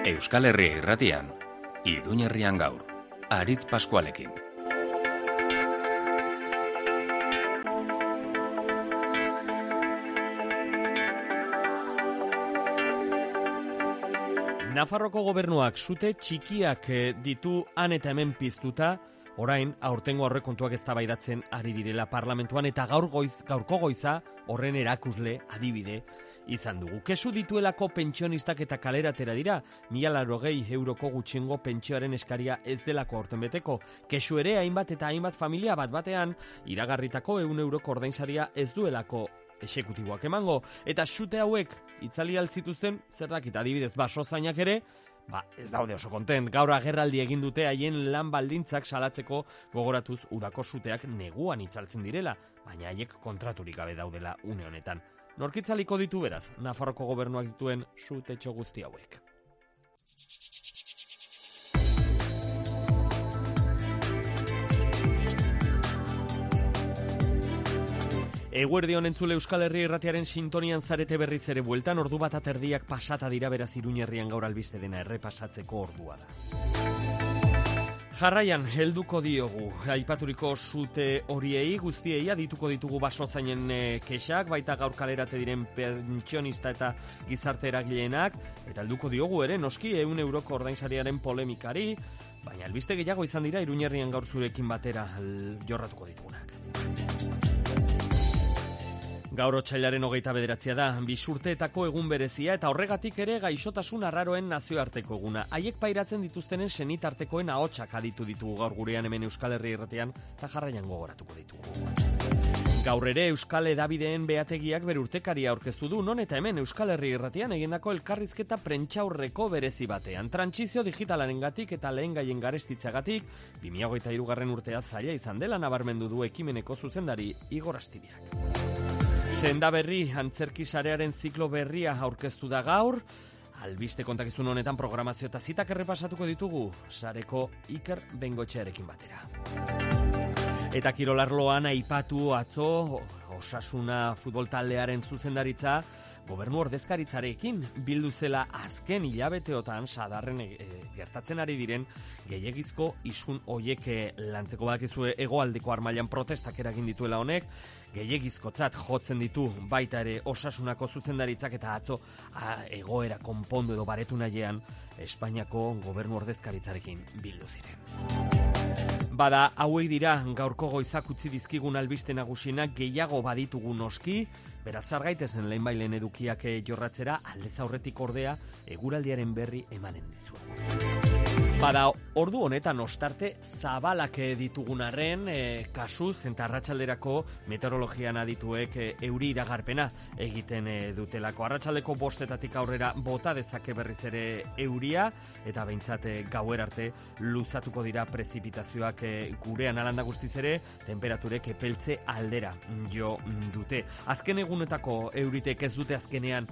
Euskal Herria Irratian, Iruñerrian gaur, Aritz Paskualekin. Nafarroko gobernuak sute txikiak ditu han eta hemen piztuta, orain aurtengo aurrekontuak eztabaidatzen ari direla parlamentuan eta gaurko goiza horren erakusle adibide izan dugu. Kesu dituelako pentsionistak eta kaleratera dira, 1.080 euroko gutxiengo pentsioaren eskaria ez delako aurten beteko. Kesu ere hainbat eta hainbat familia bat batean iragarritako 100 euroko ordainsaria ez duelako exekutiboak emango, eta sute hauek itzali altzituzten, zer dakit adibidez basozainak ere, ez daude oso kontent. Gaur agerraldi egin dute haien lan baldintzak salatzeko, gogoratuz udako suteak neguan itzaltzen direla, baina haiek kontraturik gabe daudela une honetan. Norkitzaliko ditu beraz, Nafarroko gobernuak dituen sutetxo guzti hauek. Eguerdion entzule Euskal Herria Irratiaren sintonian zarete berriz ere bueltan, ordu bat aterdiak pasata dira beraz Iruñerrian gaur albiste dena errepasatzeko ordua da. Jarraian, helduko diogu, aipaturiko sute horiei guztiei adituko ditugu basozainen kexak, baita gaur kalerate diren pentsionista eta gizarte eragileenak, eta helduko diogu ere noski 100 euroko ordainsariaren polemikari, baina albiste gehiago izan dira Iruñerrian gaur zurekin batera jorratuko ditugunak. Gaur otsailaren 29 da, 2 urteetako egun berezia eta horregatik ere gaixotasun arraroen nazioarteko eguna. Haiek pairatzen dituztenen senitartekoen ahotsak aditu ditugu gaur gurean hemen Euskal Herria Irratian eta jarraian gogoratuko ditugu. Gaur ere Euskal Hedabideen behategiak bere urtekaria aurkeztu du, non eta hemen Euskal Herria Irratian egindako elkarrizketa prentsaurreko berezi batean. Trantsizio digitalarengatik eta lehengaien garestitzeagatik 2023 urtea zaila izan dela nabarmendu du ekimeneko zuzendari Igor Astibiak. Senda berri, antzerki sarearen ziklo berria aurkeztu da gaur, albiste kontakizun honetan programazio eta zitak errepasatuko ditugu, sareko Iker Bengotxearekin batera. Eta kirolarloan aipatu atzo, Osasuna futbol taldearen zuzendaritza, gobernu ordezkaritzarekin bildu zela azken hilabeteotan sadarren gertatzen ari diren gehiegizko isun hoiek lantzeko badakizue hegoaldeko armailan protestak eragin dituela honek, gehiegizkotzat jotzen ditu baita ere Osasunako zuzendaritzak eta atzo egoera konpondu edo baretu nahian Espainiako gobernu ordezkaritzarekin bildu ziren. Bada, hauek dira gaurko goizak utzi dizkigun albiste nagusienak gehiago baditugu noski, beraz zargaitezen lehenbailen edukiak jorratzera, aldez aurretik ordea eguraldiaren berri emanen dizuegu. Bada, ordu honetan ostarte zabalak ditugun arren, kasuz eta arratsalderako meteorologian adituek euri iragarpena egiten dutelako. Arratsaldeko 5 aurrera bota dezake berriz ere euria, eta behintzat gauer arte luzatuko dira prezipitazioak gurean alanda guztiz ere, temperaturek epeltze aldera jo dute. Azken egunetako euritek ez dute azkenean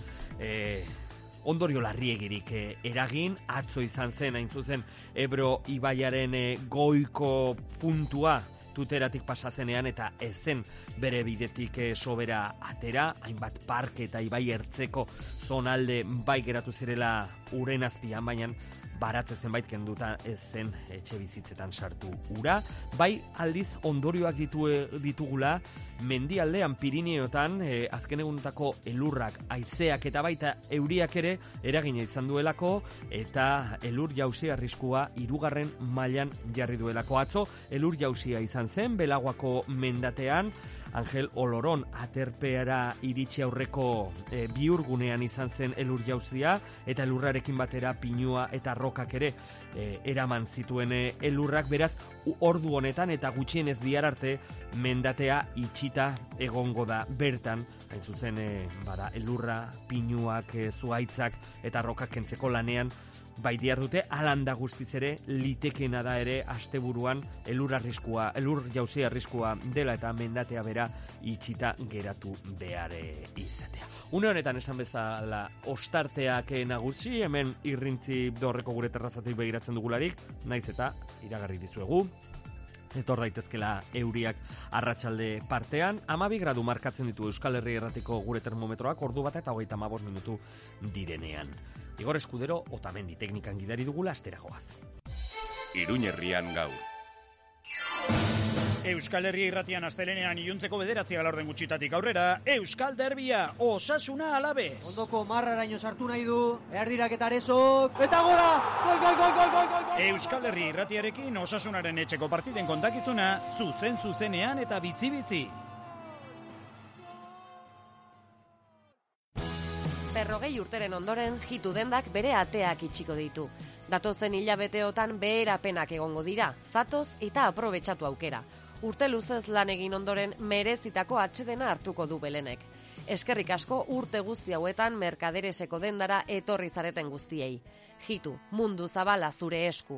ondorio larriegirik eragin, atzo izan zen, hain zuzen, Ebro ibaiaren goiko puntua tuteratik pasazenean eta ezen bere bidetik sobera atera, hainbat parke eta ibai ertzeko zonalde bai geratu zirela uren azpian, baina baratze zenbait kenduta ez zen etxe bizitzetan sartu ura. Bai aldiz ondorioak ditugula mendialdean Pirineotan azken egunetako elurrak, haizeak eta baita euriak ere eragina izan duelako eta elur jauzi arriskua 3. mailan jarri duelako. Atzo elur jauzia izan zen Belaguako mendatean, Angel Oloron aterpeara iritsi aurreko bihurgunean izan zen elur jauzia eta elurrarekin batera pinua eta rokak ere eraman zituen elurrak, beraz ordu honetan eta gutxienez bihar arte mendatea itxita egongo da bertan, hain zuzen elurra, pinuak, zuhaitzak eta rokak kentzeko lanean bai dihardute, alanda guztiz ere litekena da ere asteburuan elur jauzi arriskua dela eta mendatea bera itxita geratu behar izatea. Une honetan esan bezala ostarteak nagusi, hemen irrintzi dorreko gure terrazatik begiratzen dugularik, naiz eta iragarri dizuegu. Etor daitezkela euriak arratsalde partean, 12 gradu markatzen ditu Euskal Herria Irratiko gure termometroak, ordu bat eta 35 minutu direnean. Igor Eskudero Otamendi teknikan gidari dugula astera goaz. Iruñerrian gaur. Euskal Herria irratian astelenean iluntzeko 9 laurden gutxitatik aurrera, Euskal Derbia, Osasuna Alaves. Ondoko marraraino sartu nahi du, erdirak eta arezok, eta gora! Gol! Euskal Herria irratiarekin Osasunaren etxeko partiden kontakizuna, zuzenean eta bizi-bizi. 40 urteren ondoren, Jitu dendak bere ateak itxiko ditu. Datozen hilabeteotan beherapenak egongo dira, zatoz eta aprobetxatu aukera. Urte luzez lan egin ondoren merezitako atsedena hartuko du Belenek. Eskerrik asko urte guzti hauetan Merkadereseko dendara etorri zareten guztiei. Jitu, mundu zabala zure esku.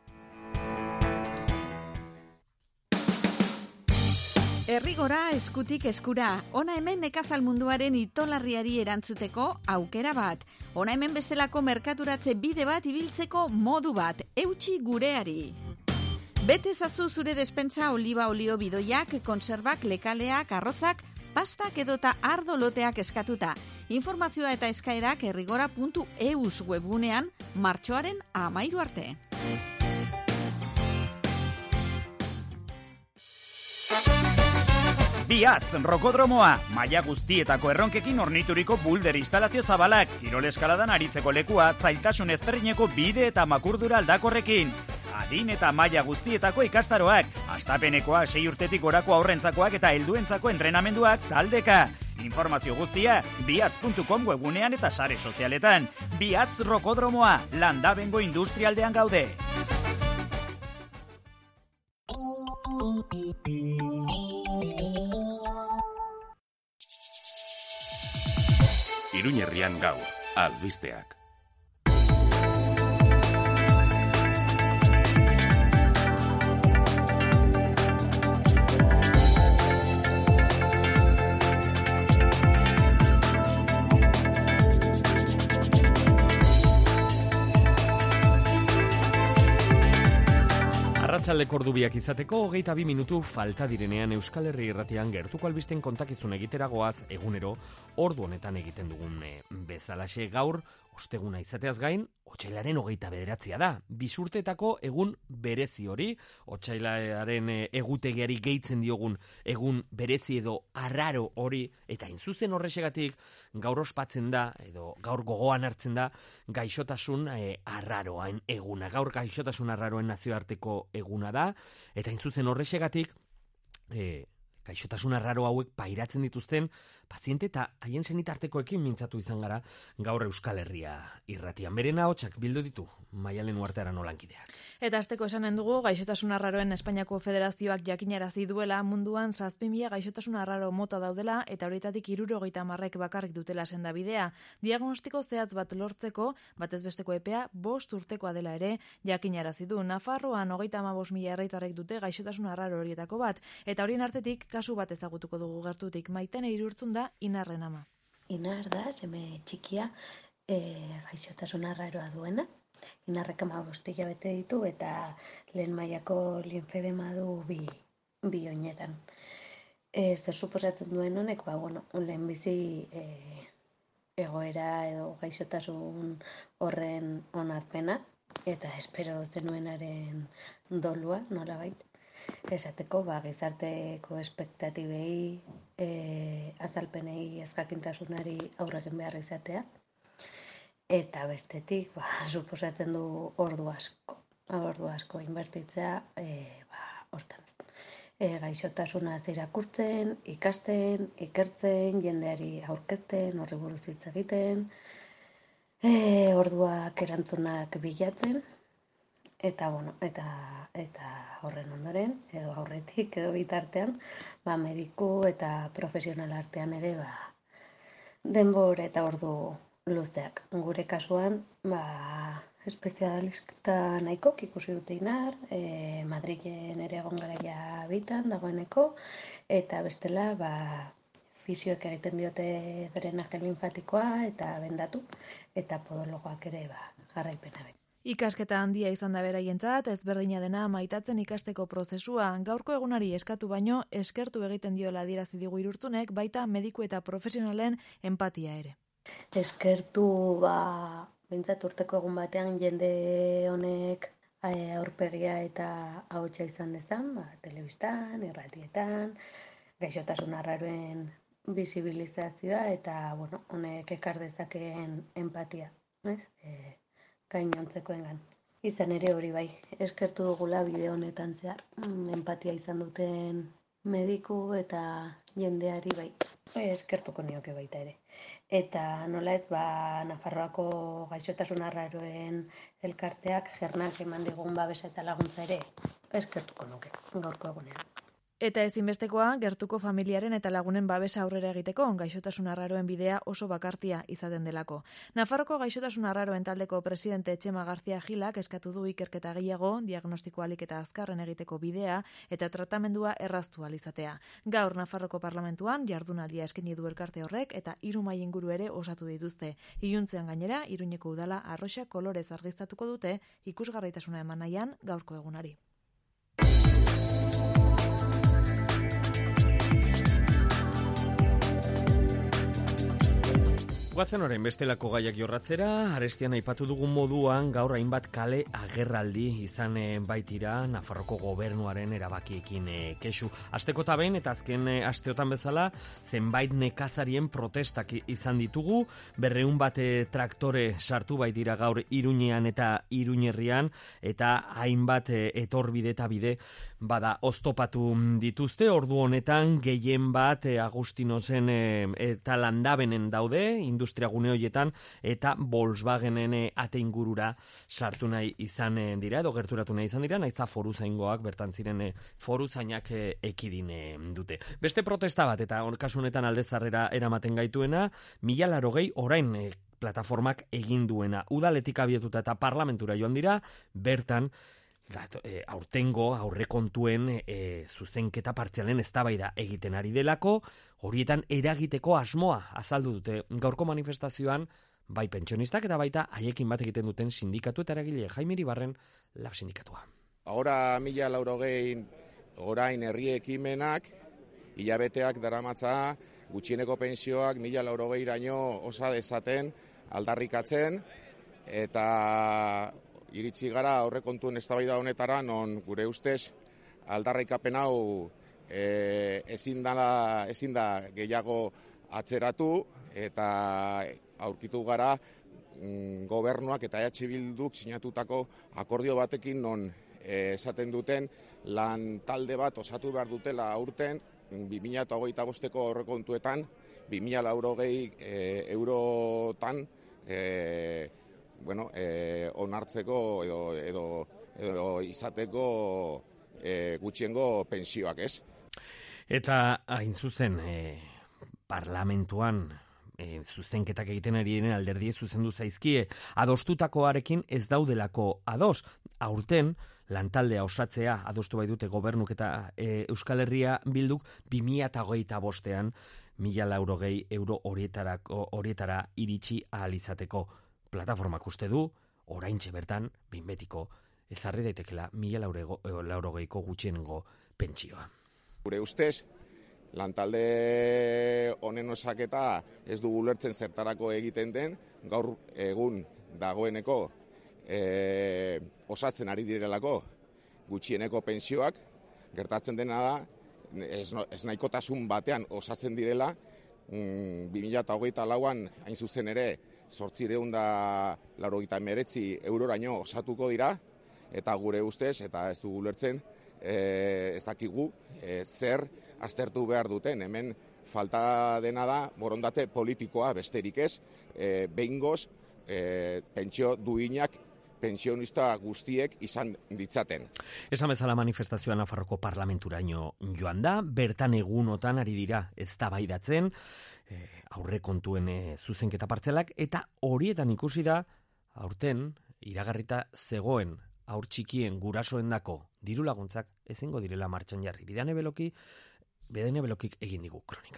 Herrigora eskutik eskura, ona hemen nekazal munduaren itolarriari erantzuteko aukera bat. Ona hemen bestelako merkaturatze bide bat ibiltzeko modu bat, eutsi gureari. Bete zazu zure despentsa oliba olio bidoiak, konserbak, lekaleak, arrozak, pastak edota ardo loteak eskatuta. Informazioa eta eskaerak herrigora.eus webgunean martxoaren 13 arte. Biatz, rokodromoa, maila guztietako erronkekin ornituriko bulder instalazio zabalak, kirol eskaladan aritzeko lekua, zailtasun ezberdineko bide eta makurdura aldakorrekin. Adin eta maila guztietako ikastaroak, astapenekoa 6 urtetik gorako aurrentzakoak eta helduentzako entrenamenduak taldeka. Informazio guztia, biatz.com webgunean eta sare sozialetan. Biatz rokodromoa, Landabengo industrialdean gaude. Iruñerrian gaur, albisteak. Arratsaldeko ordubiak izateko 22 minutu falta direnean Euskal Herri irratian gertuko albisten kontakizun egitera goaz egunero ordu honetan egiten dugun bezalaxe. Gaur osteguna izateaz gain, otsailaren 29 da. Bisurteetako egun berezi hori, otsailaren egutegiari gehitzen diogun egun berezi edo arraro hori, eta inzuzen horrexegatik gaur ospatzen da, edo gaur gogoan hartzen da, gaixotasun arraroen eguna. Gaur gaixotasun arraroen nazioarteko eguna da, eta inzuzen horrexegatik gaixotasun arraro hauek pairatzen dituzten paziente eta haien senitartekoekin mintzatu izan gara gaur Euskal Herria irratian. Beren ahotsak bildu ditu Maialen Uartearan olankideak. Eta azteko esanen dugu, gaixotasun arraroen Espainiako Federazioak jakinarazi duela munduan 7.000 gaixotasun arraro mota daudela eta horietatik 70 bakarrik dutela sendabidea. Diagnostiko zehatz bat lortzeko, batez besteko epea 5 urtekoa dela ere jakinarazi du. Nafarroan 35.000 herritarrek dute gaixotasun arraro horietako bat, eta horien artetik kasu bat ezagutuko dugu gertutik. Maiten Irurtzun da Inarren ama. Inar da, seme txikia, gaixotasun arraroa duena. Inarrek 15 hilabete ditu eta lehen mailako linfedema du bi oinetan. Zer suposatzen duen honek, lehenbizi egoera edo gaixotasun horren onarpena eta espero zenuenaren dolua, nolabait. Esateko, gizarteko espektatibei, azalpenei, ezjakintasunari aurre egin behar izatea. Eta bestetik, suposatzen du ordu asko inbertitzea, hortan. Gaixotasuna irakurtzen, ikasten, ikertzen, jendeari aurkezten, horri buruz hitz egiten, orduak erantzunak bilatzen, eta horren ondoren, edo aurretik, edo bitartean, mediku eta profesional artean ere, denbora eta ordu luzeak. Gure kasuan, espezialista nahikok ikusi dute Inar, Madrilen ere egon garaia bitan dagoeneko, eta bestela, fisioek egiten diote drenaje linfatikoa eta bendatu, eta podologoak ere jarraipena beti. Ikasketa handia izan da beraientzat, ezberdina dena maitatzen ikasteko prozesua. Gaurko egunari eskatu baino, eskertu egiten diola adierazi digu Irurtzunek, baita mediku eta profesionalen empatia ere. Eskertu behintzat urteko egun batean jende honek aurpegia eta ahotsa izan dezan, telebistan, irratietan, gaixotasun arraroen bisibilizazioa eta, honek ekar dezakeen empatia, ez? Gainontzekoengan. Izan ere hori bai, eskertu dugula bideo honetan zehar, empatia izan duten mediku eta jendeari bai, eskertuko nioke baita ere. Eta nola ez, Nafarroako gaixotasun arraroen elkarteak jernak eman digun babesa eta laguntza ere eskertuko nuke gaurko egunean. Eta ezinbestekoa, gertuko familiaren eta lagunen babesa aurrera egiteko, gaixotasun arraroen bidea oso bakartia izaten delako. Nafarroko gaixotasun arraroen taldeko presidente Txema García Gilak eskatu du ikerketa gehiago, diagnostiko ahalik eta azkarren egiteko bidea eta tratamendua erraztu ahal izatea. Gaur Nafarroko parlamentuan jardunaldia eskaini du elkarte horrek eta 3 mahai inguru ere osatu dituzte. Iluntzean gainera, Iruñeko udala arroxa kolorez argiztatuko dute ikusgarritasuna eman nahian gaurko egunari. Guazen orain bestelako gaiak jorratzera, arestian aipatu dugun moduan gaur hainbat kale agerraldi izan baitira Nafarroko gobernuaren erabakiekin kexu. Asteko eta behin eta azken asteotan bezala zenbait nekazarien protestak izan ditugu, 200 bat traktore sartu baitira gaur Iruñean eta Iruñerrian eta hainbat etorbide eta bide bada oztopatu dituzte. Ordu honetan gehien bat Agustinosen eta Landabenen daude, industria gune horietan eta Volkswagenen ate ingurura sartu nahi izan dira edo gerturatu nahi izan dira, naiza foruzaingoak bertan ziren foruzainak ekidin dute. Beste protesta bat eta kasu honetan Aldezarrera eramaten gaituena 1080 orain plataformak egin duena. Udaletik abietuta eta parlamentura joan dira, bertan aurtengo aurrekontuen zuzenketa partzialen eztabaida egiten ari delako, horietan eragiteko asmoa azaldu dute. Gaurko manifestazioan bai pentsionistak eta baita haiekin bat egiten duten sindikatu eta eragile Jaime Iribarren Lab sindikatua. Ahora 1080 orain herri ekimenak hilabeteak daramatza gutxieneko pensioak 1080raino osa dezaten aldarrikatzen eta iritsi gara aurrekontuen eztabaida honetara non gure ustez aldarrikapen hau ezin da gehiago atzeratu eta aurkitu gara gobernuak eta EH Bilduk sinatutako akordio batekin non esaten duten lan talde bat osatu behar dutela aurten 2025ko aurrekontuetan 2080 eurotan onartzeko edo izateko gutxiengo pensioak, ez? Eta hain zuzen parlamentuan zuzenketak egiten ari diren alderdie zuzendu zaizkie adostutakoarekin ez daudelako ados. Aurten lantaldea osatzea adostu bai dute gobernuk eta Euskal Herria Bilduk 2025ean 1080 euro horietara iritsi ahal izateko. Plataformak uste du, oraintxe bertan, behin betiko, ezarri daitekela 1080ko gutxiengo pentsioa. Gure ustez, lantalde honen osaketa ez dugu ulertzen zertarako egiten den, gaur egun dagoeneko osatzen ari direlako gutxieneko pensioak, gertatzen dena da, ez nahikotasun batean osatzen direla, 2024an hain zuzen ere, 889 euroraino osatuko dira, eta gure ustez, eta ez dugu ulertzen, ez dakigu, zer aztertu behar duten. Hemen falta dena da, borondate politikoa besterik ez, behingoz, pentsio duinak, pensionista guztiek izan ditzaten. Esan bezala manifestazioa Nafarroko parlamenturaino joan da, bertan egunotan ari dira eztabaidatzen, aurrekontuen zuzenketa partzelak, eta horietan ikusi da, aurten, iragarrita zegoen haur txikien gurasoendako diru laguntzak ezingo direla martxan jarri. Bedane belokik egin digu kronika.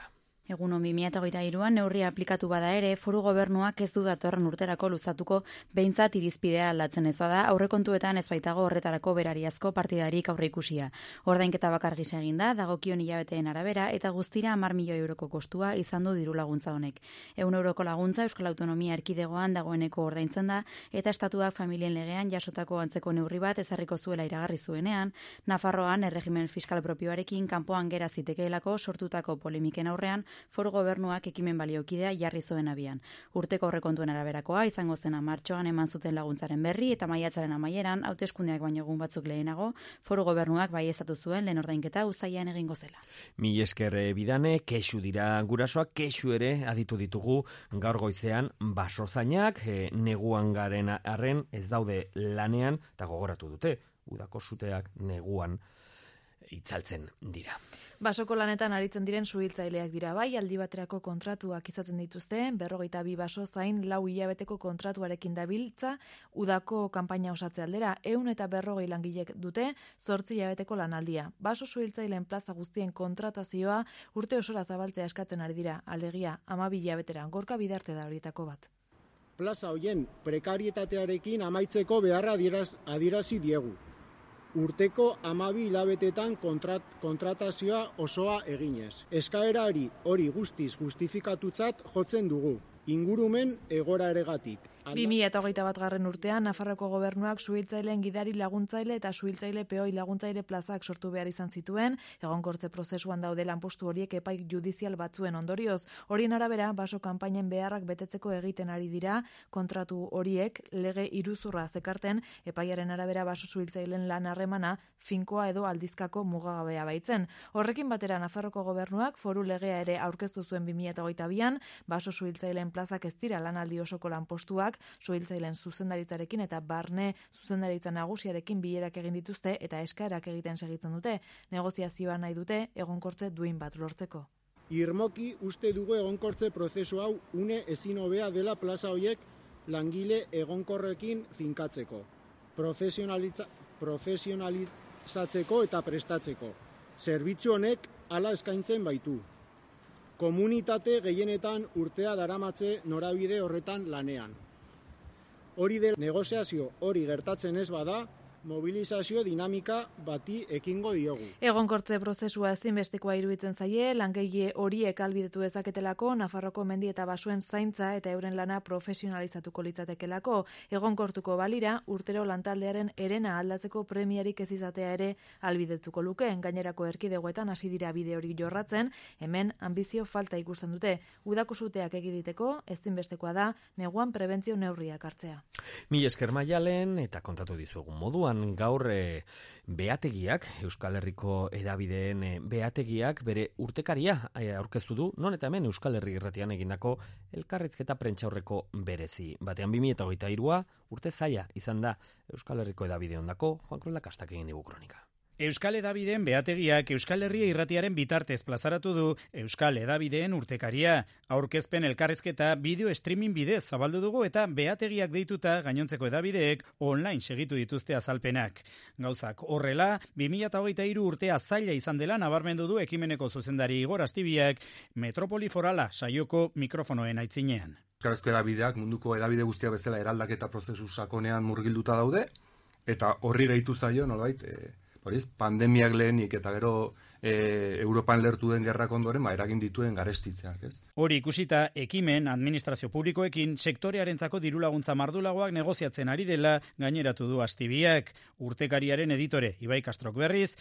Egunon 2023an neurria aplikatu bada ere, foru gobernuak ez du datorren urterako luzatuko behintzat irizpidea aldatzen ez bada, aurrekontuetan ez baitago horretarako berariazko partidarik aurreikusia. Ordainketa bakar gisa egin da, dagokion hilabeteen arabera, eta guztira 10 milioi euroko kostua izan du diru laguntza honek. 100 euroko laguntza Euskal Autonomia Erkidegoan dagoeneko ordaintzen da, eta estatuak familien legean jasotako antzeko neurri bat ezarriko zuela iragarri zuenean, Nafarroan erregimen fiskal propioarekin kanpoan gera zitekeelako sortutako polemiken aurrean, foru gobernuak ekimen baliokidea jarri zuen abian. Urteko aurrekontuen araberakoa izango zena martxoan eman zuten laguntzaren berri eta maiatzaren amaieran hauteskundeak baino egun batzuk lehenago foru gobernuak baieztatu zuen lehen ordainketa uztailean egingo zela. Mil esker bidane, kexu dira gurasoak, kexu ere aditu ditugu gaur goizean basozainak, neguan garen arren ez daude lanean eta gogoratu dute, udako suteak neguan itzaltzen dira. Basoko lanetan aritzen diren suhiltzaileak dira bai, aldi baterako kontratuak izaten dituzte, 42 baso zain 4 hilabeteko kontratuarekin dabiltza, udako kanpaina osatze aldera, 140 langilek dute 8 hilabeteko lanaldia. Baso suhiltzaileen plaza guztien kontratazioa urte osora zabaltzea eskatzen ari dira, alegia 12 hilabetera, Gorka Bidarte da horietako bat. Plaza hoien prekarietatearekin amaitzeko beharra adierazi diegu. Urteko 12 hilabetetan kontratazioa osoa eginez. Eskaerari hori guztiz justifikatutzat jotzen dugu. Ingurumen egoeraregatik. 2021 urtean, Nafarroko gobernuak suhiltzaileen gidari laguntzaile eta suhiltzaile peoi laguntzaile plazak sortu behar izan zituen, egonkortze prozesuan daude lanpostu horiek epai judizial batzuen ondorioz. Horien arabera, baso kanpainen beharrak betetzeko egiten ari dira, kontratu horiek lege iruzurra zekarten, epaiaren arabera baso suhiltzaileen lan harremana finkoa edo aldizkako mugagabea baitzen. Horrekin batera, Nafarroko gobernuak foru legea ere aurkeztu zuen 2022an, baso suhiltzaileen plazak ez dira lanaldi osoko lanpostuak, suhiltzaileen zuzendaritzarekin eta barne zuzendaritza nagusiarekin bilerak egin dituzte eta eskaerak egiten segitzen dute. Negoziazioa nahi dute egonkortze duin bat lortzeko. Irmoki uste dugu egonkortze prozesu hau une ezin hobea dela plaza hoiek langile egonkorrekin finkatzeko, profesionalizatzeko eta prestatzeko. Zerbitzu honek hala eskaintzen baitu. Komunitate gehienetan urtea daramatze norabide horretan lanean. Hori del negoziazio hori gertatzen ez bada, mobilizazio dinamika bati ekingo diogu. Egonkortze prozesua ezinbestekoa iruditzen zaie, langile horiek ahalbidetu dezaketelako, Nafarroko mendi eta basuen zaintza eta euren lana profesionalizatuko litzatekelako. Egonkortuko balira, urtero lantaldearen herena aldatzeko premiarik ez izatea ere ahalbidetuko luke. Gainerako erkidegoetan hasi dira bide hori jorratzen, hemen anbizio falta ikusten dute. Udako suteak egiditeko, ezinbestekoa da, neguan prebentzio neurriak hartzea. Mil esker Maialen eta kontatu dizuegun moduan gaur behategiak, Euskal Herriko hedabideen behategiak bere urtekaria aurkeztu du, non eta hemen Euskal Herri Irratian egindako elkarrizketa prentsaurreko berezi. Batean 2023a urte zaila izan da Euskal Herriko hedabide ondako, Juan Cruz Lakastak egin digu kronika. Euskal Hedabideen behategiak Euskal Herria Irratiaren bitartez plazaratu du Euskal Hedabideen urtekaria. Aurkezpen elkarrizketa bideo streaming bidez zabaldu dugu eta behategiak deituta gainontzeko hedabideek online segitu dituzte azalpenak. Gauzak horrela, 2023 urtea zaila izan dela nabarmendu du ekimeneko zuzendari Igor Astibiak Metropoli Forala saioko mikrofonoen aitzinean. Euskarazko hedabideak munduko hedabide guztia bezala eraldaketa prozesu sakonean murgilduta daude eta horri gehitu zaio nolabait pandemiak lehenik eta gero Europan lertu den gerrak ondoren eragin dituen garestitzeak, ez? Hori ikusita, ekimen administrazio publikoekin sektorearentzako dirulaguntza mardulagoak negoziatzen ari dela gaineratu du Astibiak. Urtekariaren editore Ibai Kastrok berriz,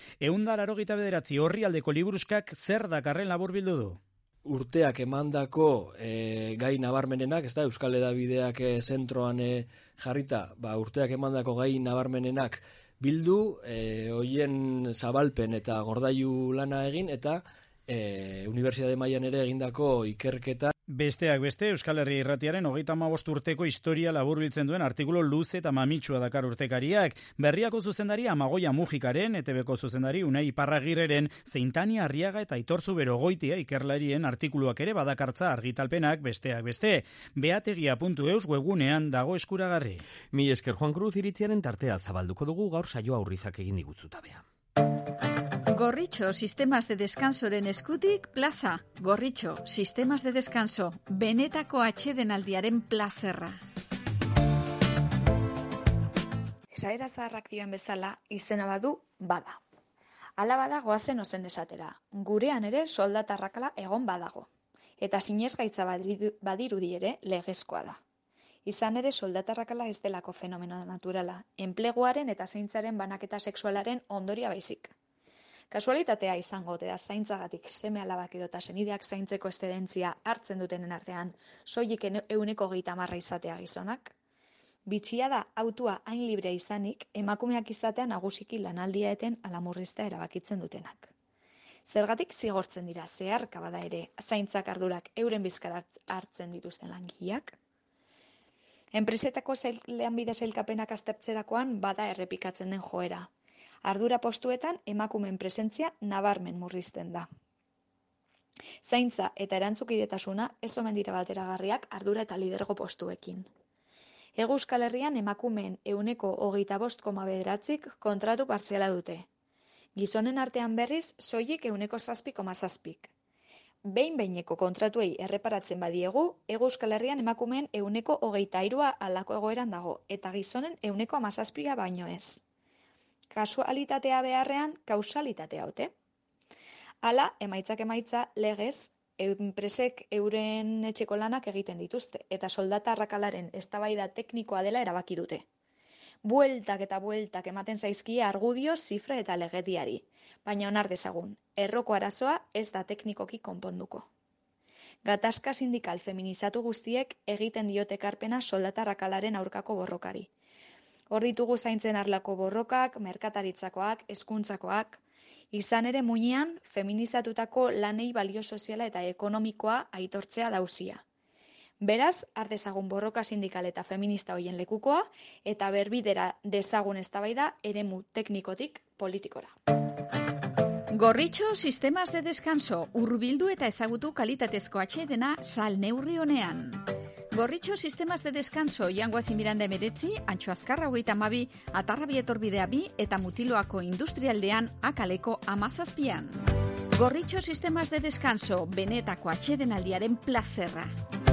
189 orrialdeko liburuskak zer dakarren laburbildu du. Urteak emandako gai nabarmenenak, ez da, Euskal Hedabideak zentroan jarrita, urteak emandako gai nabarmenenak bildu, hoien zabalpen eta gordailu lana egin, eta Unibertsitate mailan ere egindako ikerketa. Besteak beste, Euskal Herria Irratiaren 35 urteko historia laburbiltzen duen artikulu luze eta mamitsua dakar urtekariak. Berriako zuzendari Amagoia Mujikaren, ETBko zuzendari Unai Iparragirreren, Zeintania Arriaga eta Aitortzu Berogoitia ikerlarien artikuluak ere badakartza argitalpenak besteak beste. Beategia.eus webgunean dago eskuragarri. Mil esker Juan Cruz iritziaren tartea zabalduko dugu gaur saio aurrizak egin digutzutabea. Gorritxo Sistemas de Descansoren eskutik plaza. Gorritxo Sistemas de Descanso, benetako atsedenaldiaren plazerra. Esaera zaharrak dioen bezala, izena badu, bada. Hala bada goazen ozen esatera, gurean ere soldatarrakala egon badago. Eta sinesgaitza badirudi ere legezkoa da. Izan ere soldatarrakala ez delako fenomeno naturala, enpleguaren eta zaintzaren banaketa sexualaren ondoria baizik. Kasualitatea izango ote da zaintzagatik seme alabak edota senideak zaintzeko eszedentzia hartzen dutenen artean, soilik 130 izatea gizonak? Bitxia da, autua hain libre izanik, emakumeak izatea nagusiki lanaldia eten ala murriztea erabakitzen dutenak. Zergatik zigortzen dira zeharka bada ere, zaintzak ardurak euren bizkar hartzen dituzten langileak? Enpresetako lanbide sailkapenak aztertzerakoan bada errepikatzen den joera. Ardura postuetan emakumeen presentzia nabarmen murrizten da. Zaintza eta erantzukidetasuna ez omen dira bateragarriak ardura eta lidergo postuekin. Hego Euskal Herrian emakumeen 25,9% kontratu partziala dute. Gizonen artean berriz soilik 7,7%. Behin-behineko kontratuei erreparatzen badiegu, Hego Euskal Herrian emakumeen 23% halako egoeran dago, eta gizonen 17% baino ez. Kasualitatea beharrean, kausalitatea ote? Hala, emaitzak emaitza legez, enpresek euren etxeko lanak egiten dituzte, eta soldata arrakalaren eztabaida teknikoa dela erabaki dute. Bueltak eta bueltak ematen zaizkie argudio, zifra eta legediari, baina onar dezagun, erroko arazoa ez da teknikoki konponduko. Gatazka sindikal feminizatu guztiek egiten diote ekarpena soldata arrakalaren aurkako borrokari. Hor ditugu zaintzen arlako borrokak, merkataritzakoak, hezkuntzakoak, izan ere muinean feminizatutako lanei balio soziala eta ekonomikoa aitortzea dauzia. Beraz, ardezagun borroka sindikal eta feminista hoien lekukoa eta berbidera dezagun eztabaida eremu teknikotik politikora. Gorritxo Sistemas de Descanso, hurbildu eta ezagutu kalitatezko atsedena sal neurri honean. Gorritxo Sistemas de Descanso, Jangoazin Miranda 19, Antxo Azkarra 22, Atarrabi Etorbidea 2 eta Mutiloako Industrialdean Akaleko 17. Gorritxo Sistemas de Descanso, benetako atsedenaldiaren plazerra.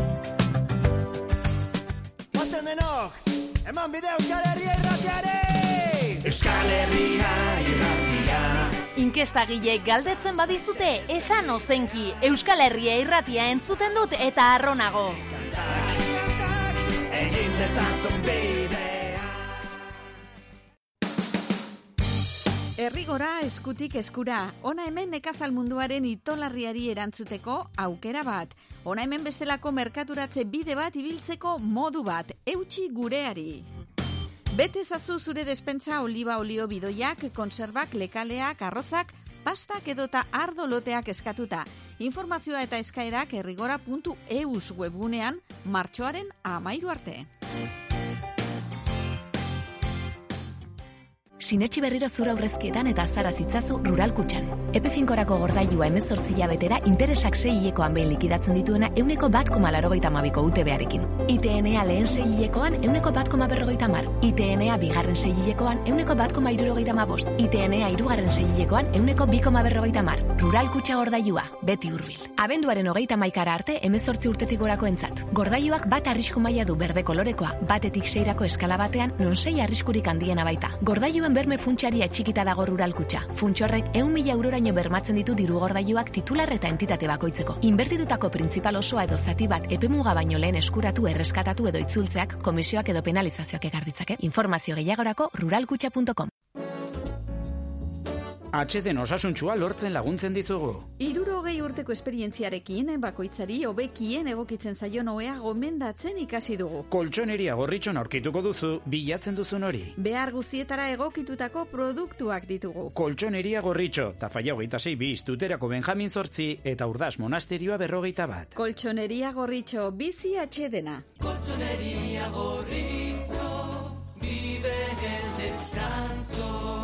Ozen denok, eman bide Euskal Herria irratiare! Euskal Herria irratia. Inkestagileek galdetzen badizute, esan ozenki, Euskal Herria irratia entzuten dut eta arronago. Egin dezazun bidea. Herrigora eskutik eskura, ona hemen nekazal munduaren itolarriari erantzuteko aukera bat. Ona hemen bestelako merkaturatze bide bat ibiltzeko modu bat, eutsi gureari. Bete ezazu zure despentsa oliba olio bidoiak, konserbak, lekaleak, arrozak, pastak edota ardo loteak eskatuta. Informazioa eta eskaerak herrigora.eus webunean martxoaren 13 arte. Sinetxi berriro zura aurrezkietan eta azara zitzazu Rural Kutxan. Epefinkorako gordailua 18 hilabetera interesak 6 hilekoan behin likidatzen dituena 1,82ko UTB-arekin. ITNA lehen 6 hilekoan 1,150. ITNA bigarren 6 hilekoan 1,175. ITNA hirugarren 6 hilekoan 1,250. Rural Kutxa gordailua, beti hurbil. Abenduaren 31 arte 18 urtetik gorako entzat. Gordailuak bat arrisku maila du berde kolorekoa, batetik 6rako eskala batean non 6 arriskurik handiena baita. Gordailuen berme funtsaria txikita dago Rural Kutxa. Funtsorrek 100.000 euroraino bermatzen ditu dirugordailuak titular eta entitate bakoitzeko. Inbertitutako printzipal osoa edo zati bat epemuga baino lehen eskuratu, erreskatatu edo itzultzeak komisioak edo penalizazioak ekar ditzake. Informazio gehiagorako ruralkutxa.com. Atxeden osasuntsua lortzen laguntzen dizugu. 60 urteko esperientziarekin bakoitzari hobekien egokitzen zaion ohea gomendatzen ikasi dugu. Koltxoneria Gorritxon aurkituko duzu bilatzen duzun hori. Behar guztietara egokitutako produktuak ditugu. Koltxoneria Gorritxo, Tafaia 26 bis, Tuterako Benjamin 8 eta Urdas Monasterioa 51. Koltxoneria Gorritxo, bizi atxedena. Koltxoneria Gorritxo, vive el descanso.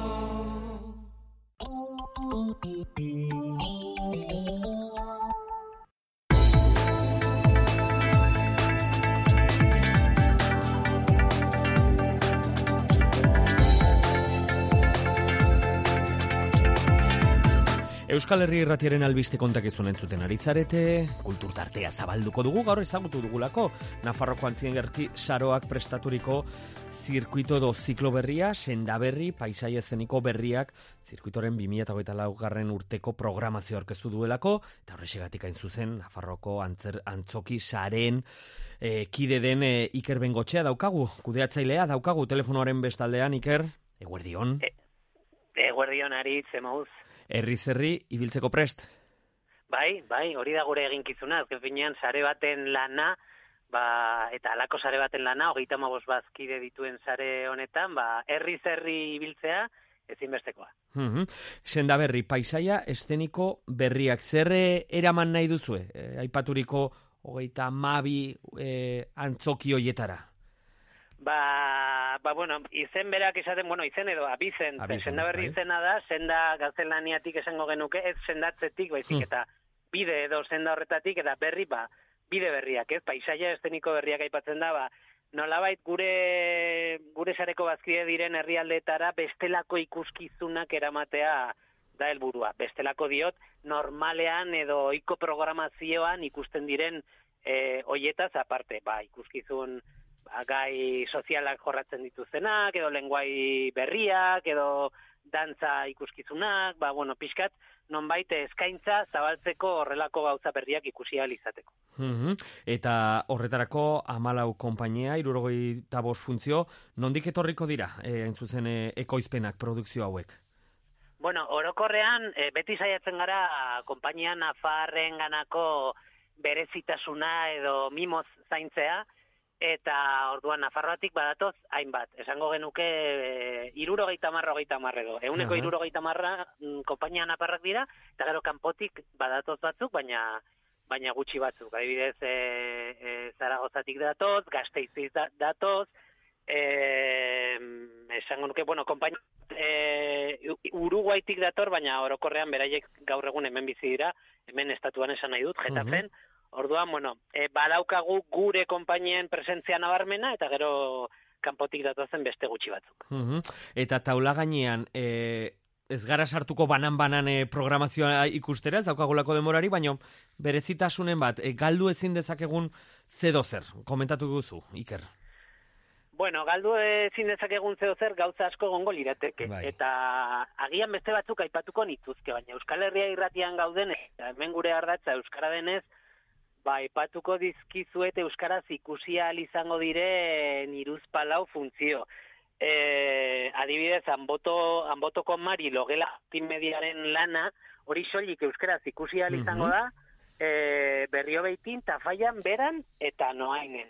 Euskal Herri Irratiaren albiste kontakizun entzuten ari zarete, kulturtartea zabalduko dugu, gaur ezagutu dugulako, Nafarroko Antziengerki saroak prestaturiko zirkuito edo ziklo berria, senda berri, paisaia eszeniko berriak, zirkuitoren 2024 urteko programazio aurkeztu duelako, eta horrexegatik hain zuzen, Nafarroko antzoki sareen kide den Iker Bengotxea daukagu, kudeatzailea daukagu telefonoaren bestaldean, Iker, eguerdion. Eguerdion ari, zemouz. Herri ibiltzeko prest? Bai, hori da gure eginkizuna, azken finean sare baten lana, eta alako sare baten lana, 35 bazkide dituen sare honetan, herri ibiltzea ezinbestekoa. Senda berri, paisaia, eszeniko berriak, zer eraman nahi duzue? Aipaturiko 32 antzoki hoietara. Bueno, izen berak esaten, izen edo abizen, senda berri izena da, senda gaztelaniatik esango genuke, ez sendatzetik, baizik eta bide edo senda horretatik, eta berri, bide berriak, ez? Paisaia eszeniko berriak aipatzen da, nolabait gure sareko bazkide diren herrialdeetara bestelako ikuskizunak eramatea da helburua. Bestelako diot, normalean edo ohiko programazioan ikusten diren hoietaz aparte, ikuskizun gai sozialak jorratzen dituztenak, edo lenguai berriak, edo dantza ikuskizunak, pixkat, nonbait eskaintza zabaltzeko horrelako gauza berriak ikusi ahal izateko. Eta horretarako 14 konpainia, 75 funtzio, nondik etorriko dira, entzuzen ekoizpenak, produkzio hauek? Orokorrean, beti saiatzen gara, konpainia nafarren ganako berezitasuna edo mimoz zaintzea, eta orduan Nafarroatik badatoz hainbat. Esango genuke 70 edo. 170 konpainia nafarrak dira, eta gero kanpotik badatoz batzuk, baina gutxi batzuk. Adibidez, Zaragozatik datoz, Gasteiziz datoz, esango nuke, konpainia Uruguaitik dator, baina orokorrean beraiek gaur egun hemen bizi dira, hemen estatuan esan nahi dut, Getafen. Orduan, badaukagu gure konpainien presentzia nabarmena, eta gero kanpotik datozen beste gutxi batzuk. Eta taula gainean, ez gara sartuko banan programazioa ikustera, ez daukagulako demorari, baina berezitasunen bat, galdu ezin dezakegun zedo zer, komentatu guzu, Iker. Galdu ezin dezakegun zeo zer gauza asko gongo lirateke. Eta agian beste batzuk aipatuko nituzke, baina Euskal Herria Irratian gauden, eta hemen gure ardatza Euskara denez, aipatuko dizkizuet euskaraz ikusia izango diren 34 funtzio. Adibidez, Anbotoko Mari logela multimediaren lana, hori soilik euskaraz ikusia izango da, Berriobeitin, Tafaian, Beran eta Noainen.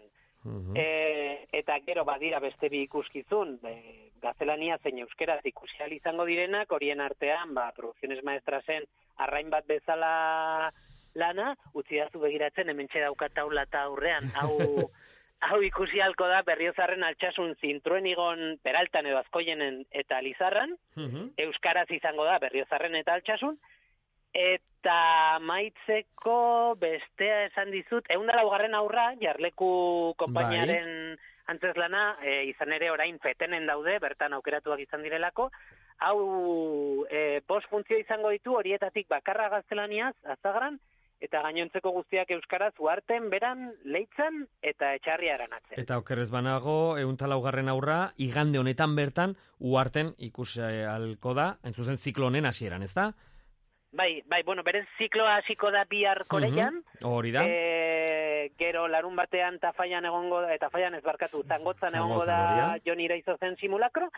Eta gero badira beste bi ikuskizun, gaztelania zein euskaraz ikusia izango direnak, horien artean, Producciones Maestrasen arrain bat bezala lana, utzi dazu begiratzen, hementxe daukat taula eta aurrean, hau ikusi halko da Berriozarren Altsasun Zintruenigon Peraltan edo Azkoienen eta Lizarran, euskaraz izango da Berriozarren eta Altsasun, eta maitzeko bestea esan dizut, 104 aurra, Jarleku konpainiaren antzeslana, izan ere orain petenen daude, bertan aukeratuak izan direlako, hau 5 funtzio izango ditu, horietatik bakarra gaztelaniaz, Azagran, eta gainontzeko guztiak euskaraz Uharten, Beran, Leitzan eta Etxarria eranatzen. Eta okerrez banago, 104 aurra, igande honetan bertan, Uharten ikusi halko da, hain zuzen ziklo honen hasieran, ez da? Bai, berez zikloa hasiko da bihar Koreian. Hori da. Gero larun batean Tafaian egongo da, Tafaian ez barkatu, Zangotzan egongo da Jon Iraizozen simulakro,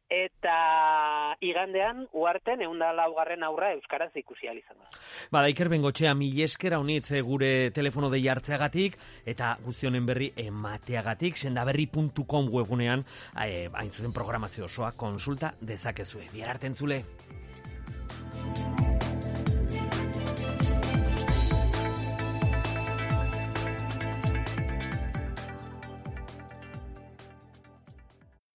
eta igandean Uharten 104 aurra euskaraz ikusi ahal izango da. Iker Bengotxea, mil esker haunitz gure telefono dei hartzeagatik eta guztionen berri emateagatik, sendaberri.com webunean hain zuzen programazio osoa konsulta dezakezue. Bihar arte entzule.